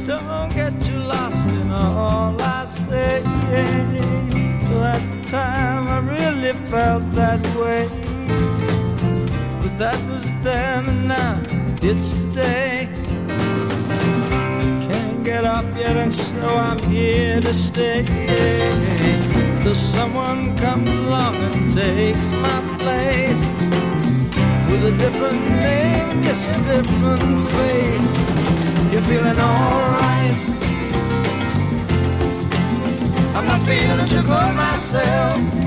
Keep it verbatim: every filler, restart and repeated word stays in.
Don't get too lost in all I say. At the time I really felt that way, but that was then and now it's today. Can't get up yet and so I'm here to stay. Till someone comes along and takes my place, with a different name, yes, a different face. You're feeling alright, I'm not feeling too good myself.